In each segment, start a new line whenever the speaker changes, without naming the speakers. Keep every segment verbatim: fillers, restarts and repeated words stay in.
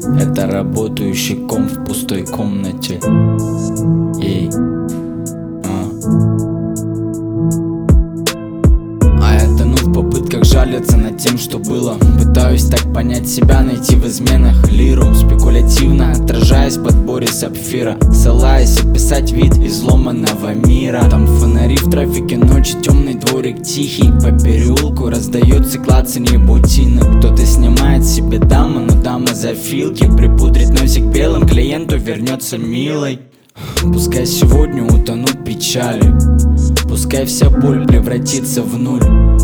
Это работающий ком в пустой комнате. Ей. А. а я тону в попытках жалиться над тем, что было. Пытаюсь так понять себя, найти в изменах лиру, спекулятивно отражаясь в подборе сапфира, ссылаясь описать вид изломанного мира. Там фонари в трафике ночи, темный дворик тихий. По переулку раздается клацанье ботинок. Кто-то снимает себе даму, но дама за филки. Припудрит носик белым, клиенту вернется милой. Пускай сегодня утонут печали, пускай вся боль превратится в нуль,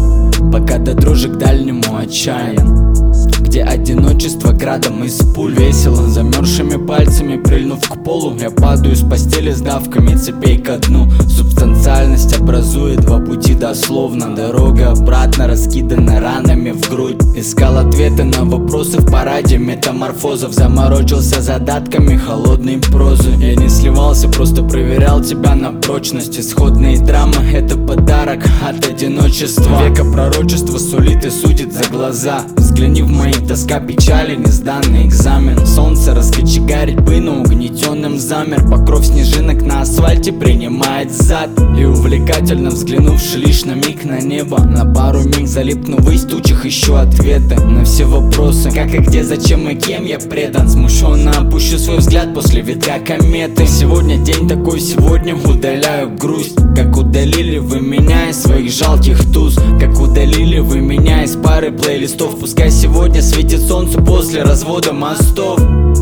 пока до дрожи к дальнему отчаян, где одиночество градом из пуль. Весело, замерзшими пальцами прильнув к полу, я падаю с постели с давками цепей ко дну. Субстанциальность образует два пути дословно. Дорога обратно раскидана ранами в грудь. Искал ответы на вопросы в параде метаморфозов. Заморочился задатками холодной прозы. Я не сливался, просто проверял тебя на прочность. Исходные драмы — это подарок от одиночества. Века пророчества сулит и судит за глаза. Взгляни в мои, тоска, печали, несданный экзамен. Солнце раскочегарить бы, но угнетенным замер. Покров снежинок на асфальте принимает зад. И увлекательно взглянувши лишь на миг на небо, на пару миг залипну ввысь тучих, ищу ответы на все вопросы: как и где, зачем и кем я предан. Смущенно опущу свой взгляд после витка кометы. Сегодня день такой, сегодня удаляю грусть. Как удалили вы меня из своих жалких туз, как удалили вы меня из пары плейлистов. Пускай сегодня светит солнце после развода мостов.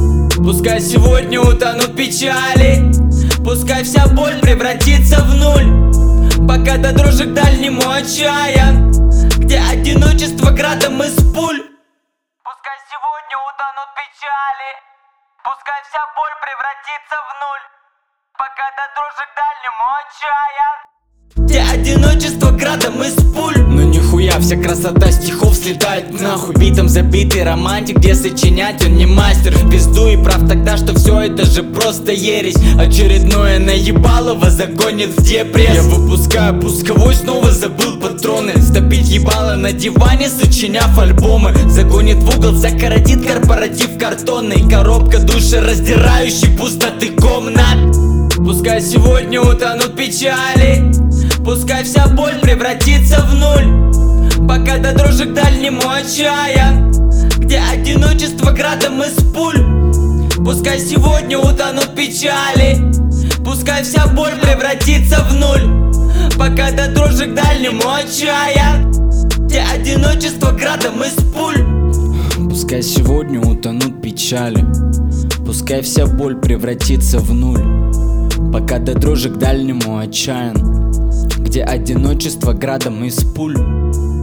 Пускай сегодня утонут печали, пускай вся боль превратится в нуль, пока до дрожи к дальнему отчаян, где одиночество градом из пуль.
Пускай сегодня утонут печали, пускай вся боль превратится в нуль, пока до дрожи к дальнему отчаян,
где одиночество градом из пуль. Ну нихуя, вся красота стихов слетает нахуй. Битом забитый романтик, где сочинять он не мастер. В пизду и прав тогда, что все это же просто ересь. Очередное наебалово загонит в депресс. Я выпускаю пусковой, снова забыл патроны. Стопить ебало на диване, сочиняв альбомы. Загонит в угол, закоротит корпоратив картонный. Коробка душераздирающей пустоты комнат. Пускай сегодня утонут печали, пускай вся боль превратится в нуль, пока до дрожи к дальнему отчаян, где одиночество градом из пуль. Пускай сегодня утонут печали, пускай вся боль превратится в нуль, пока до дрожи к дальнему отчаян, где одиночество градом из пуль. Пускай сегодня утонут печали, пускай вся боль превратится в нуль, пока до дрожи к дальнему отчаян, где одиночество градом из пуль.